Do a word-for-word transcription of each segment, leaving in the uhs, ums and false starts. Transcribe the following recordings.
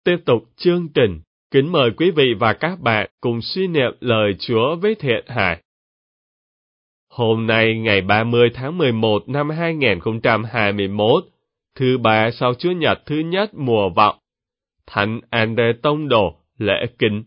tiếp tục chương trình, kính mời quý vị và các bạn cùng suy niệm lời Chúa với Thiện Hải. Hôm nay ngày ba mươi tháng mười một năm hai nghìn không trăm hai mươi mốt, thứ ba sau Chúa Nhật thứ nhất mùa vọng, Thánh Andre Tông Đồ lễ kính.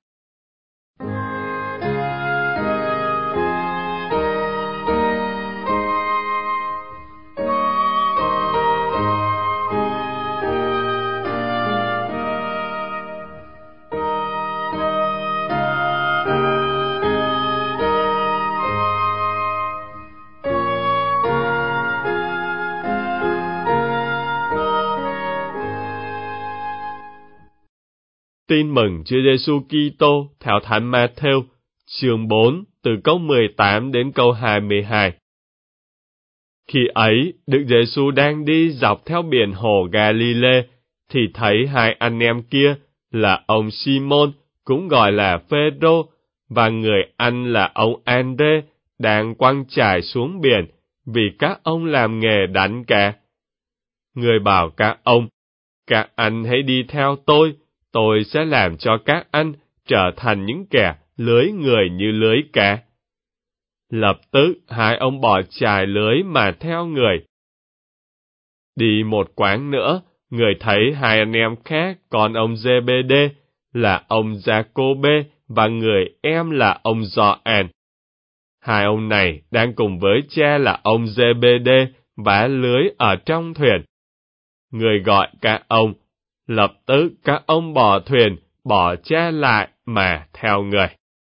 Tin mừng Chúa Giêsu Kitô theo Thánh Ma-thêu, chương bốn, từ câu mười tám đến câu hai mươi hai. Khi ấy, Đức Giêsu đang đi dọc theo biển hồ Ga-li-lê, thì thấy hai anh em kia là ông Si-môn, cũng gọi là Phê-rô, và người anh là ông An-đê đang quăng chài xuống biển, vì các ông làm nghề đánh cá. Người bảo các ông, các anh hãy đi theo tôi, tôi sẽ làm cho các anh trở thành những kẻ lưới người như lưới cá. Lập tức hai ông bỏ chài lưới mà theo người. Đi một quãng nữa, người thấy hai anh em khác, còn ông Giê-bê-đê là ông Gia-cô-bê và người em là ông Gioan. Hai ông này đang cùng với cha là ông Giê-bê-đê vá lưới ở trong thuyền. Người gọi các ông. Lập tức các ông bỏ thuyền, bỏ cha lại mà theo người.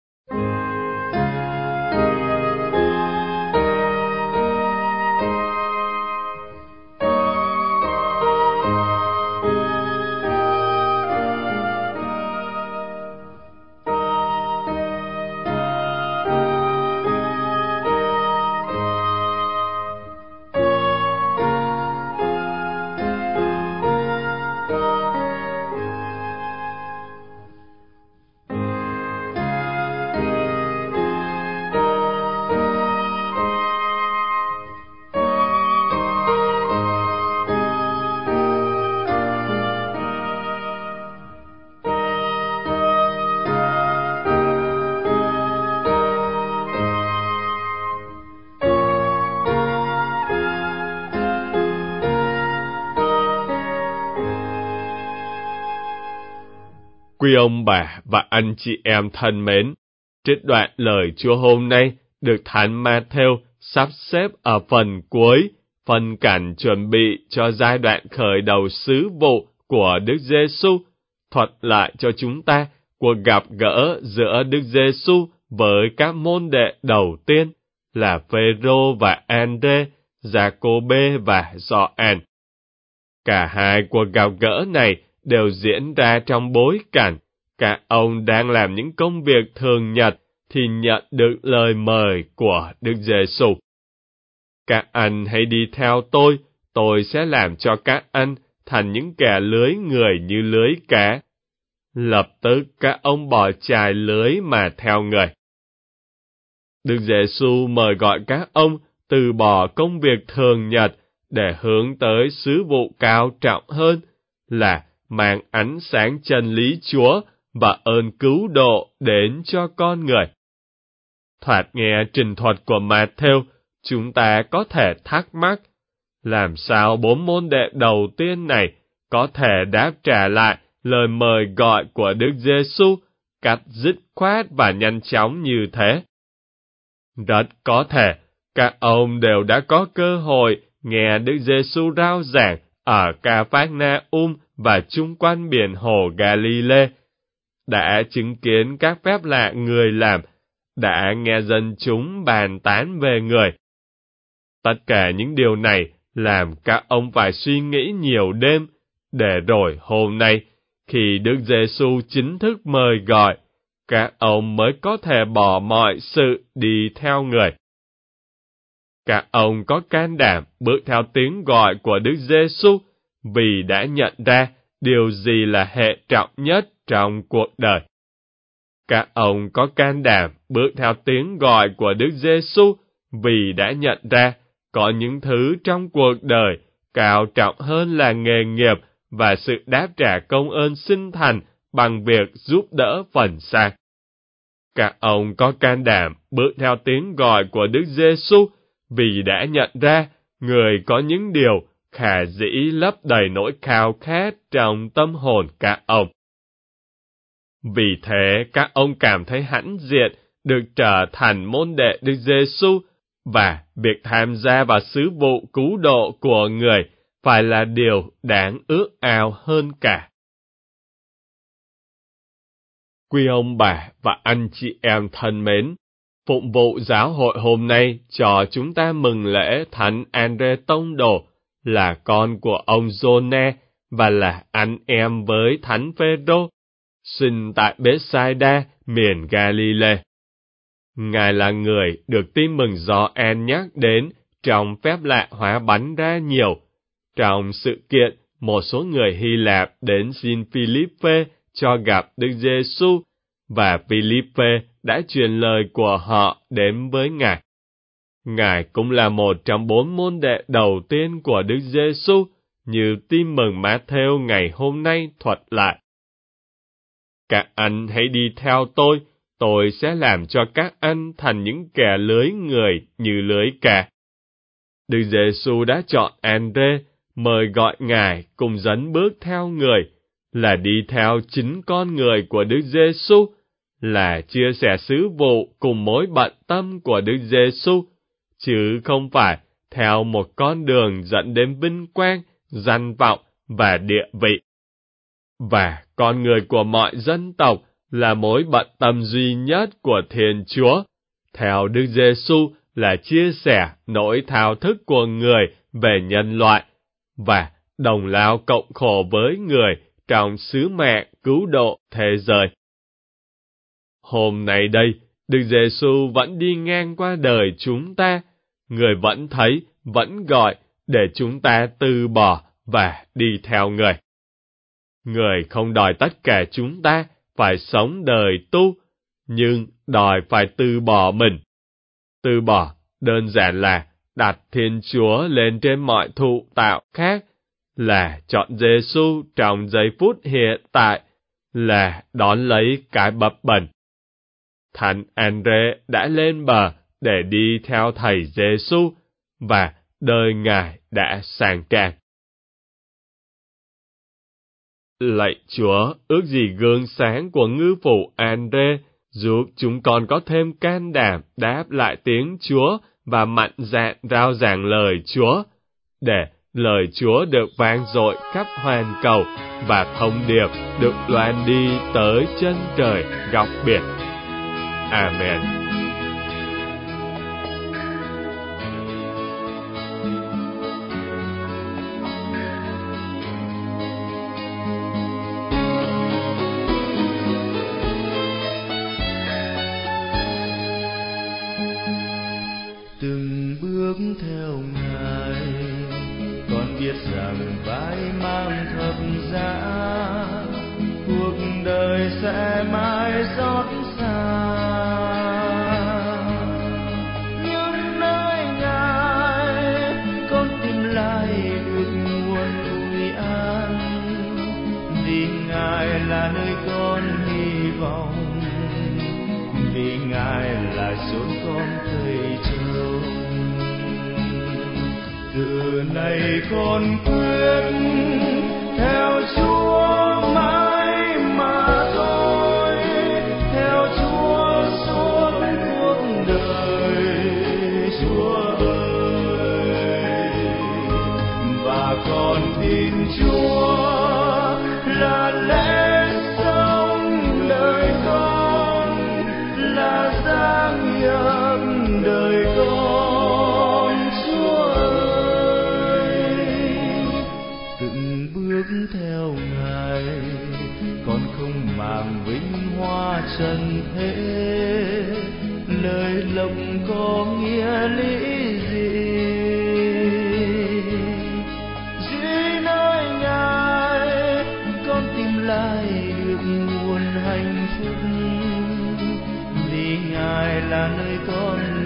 Quý ông bà và anh chị em thân mến, trích đoạn lời Chúa hôm nay được Thánh Ma-thêu sắp xếp ở phần cuối, phần cảnh chuẩn bị cho giai đoạn khởi đầu sứ vụ của Đức Giêsu, thuật lại cho chúng ta cuộc gặp gỡ giữa Đức Giêsu với các môn đệ đầu tiên là Phê-rô và An-đê, Gia-cô-bê và Gioan. Cả hai cuộc gặp gỡ này đều diễn ra trong bối cảnh các ông đang làm những công việc thường nhật thì nhận được lời mời của Đức Giêsu. Các anh hãy đi theo tôi, tôi sẽ làm cho các anh thành những kẻ lưới người như lưới cá. Lập tức các ông bỏ chài lưới mà theo người. Đức Giêsu mời gọi các ông từ bỏ công việc thường nhật để hướng tới sứ vụ cao trọng hơn là mang ánh sáng chân lý Chúa và ơn cứu độ đến cho con người. Thoạt nghe trình thuật của Ma-thêu, chúng ta có thể thắc mắc, làm sao bốn môn đệ đầu tiên này có thể đáp trả lại lời mời gọi của Đức Giêsu cách dứt khoát và nhanh chóng như thế? Rất có thể, các ông đều đã có cơ hội nghe Đức Giêsu rao giảng ở Ca-phác-na-um và chung quanh biển hồ Ga-li-lê, đã chứng kiến các phép lạ người làm, đã nghe dân chúng bàn tán về người. Tất cả những điều này làm các ông phải suy nghĩ nhiều đêm, để rồi hôm nay, khi Đức Giêsu chính thức mời gọi, các ông mới có thể bỏ mọi sự đi theo người. Các ông có can đảm bước theo tiếng gọi của Đức Giêsu vì đã nhận ra điều gì là hệ trọng nhất trong cuộc đời. Các ông có can đảm bước theo tiếng gọi của Đức Giêsu vì đã nhận ra có những thứ trong cuộc đời cao trọng hơn là nghề nghiệp và sự đáp trả công ơn sinh thành bằng việc giúp đỡ phần xác. Các ông có can đảm bước theo tiếng gọi của Đức Giêsu vì đã nhận ra người có những điều khả dĩ lấp đầy nỗi khao khát trong tâm hồn các ông. Vì thế, các ông cảm thấy hãnh diện được trở thành môn đệ Đức Giêsu, và việc tham gia vào sứ vụ cứu độ của người phải là điều đáng ước ao hơn cả. Quý ông bà và anh chị em thân mến, phụng vụ giáo hội hôm nay cho chúng ta mừng lễ Thánh Andre Tông Đồ, là con của ông Giô-nê và là anh em với Thánh Phêrô, sinh tại Bethsaida, miền Galilee. Ngài là người được tin mừng Gioan nhắc đến trong phép lạ hóa bánh ra nhiều. Trong sự kiện, một số người Hy Lạp đến xin Philippe cho gặp Đức Giêsu, và Philippe đã truyền lời của họ đến với Ngài. Ngài cũng là một trong bốn môn đệ đầu tiên của Đức Giêsu, như tin mừng Mát-thêu ngày hôm nay thuật lại. Các anh hãy đi theo tôi, tôi sẽ làm cho các anh thành những kẻ lưới người như lưới cá. Đức Giêsu đã chọn Andre, mời gọi Ngài cùng dẫn bước theo người, là đi theo chính con người của Đức Giêsu, là chia sẻ sứ vụ cùng mối bận tâm của Đức Giêsu, chứ không phải theo một con đường dẫn đến vinh quang, danh vọng và địa vị. Và con người của mọi dân tộc là mối bận tâm duy nhất của Thiên Chúa. Theo Đức Giêsu là chia sẻ nỗi thao thức của người về nhân loại, và đồng lao cộng khổ với người trong sứ mạng cứu độ thế giới. Hôm nay đây, Đức Giêsu vẫn đi ngang qua đời chúng ta, người vẫn thấy, vẫn gọi để chúng ta từ bỏ và đi theo người. Người không đòi tất cả chúng ta phải sống đời tu, nhưng đòi phải từ bỏ mình. Từ bỏ đơn giản là đặt Thiên Chúa lên trên mọi thụ tạo khác, là chọn Giêsu trong giây phút hiện tại, là đón lấy cái bập bềnh. Thánh Andre đã lên bờ để đi theo thầy Giêsu, và đời Ngài đã sang trang. Lạy Chúa, ước gì gương sáng của ngư phủ Andre giúp chúng con có thêm can đảm đáp lại tiếng Chúa và mạnh dạn rao giảng lời Chúa, để lời Chúa được vang dội khắp hoàn cầu và thông điệp được loan đi tới chân trời góc biển. Amen. Từng bước theo Ngài, con biết rằng vai mang thập giá, cuộc đời sẽ mãi xót xa. Nhưng nơi Ngài, con tìm lại được nguồn vui an, vì Ngài là nơi con hy vọng, vì Ngài là chốn con thầy trông. Từ nay con quyết theo Chúa mãi mà thôi, theo Chúa suốt cuộc đời, Chúa ơi. Và con tin Chúa là lẽ sống đời con, là sáng nghiệp đời con, Chúa ơi. Từng bước theo Ngài, con không màng vinh hoa trần thế, lời lộc có nghĩa lý gì? Dưới nơi Ngài, con tìm lại được nguồn hạnh phúc, vì Ngài là nơi con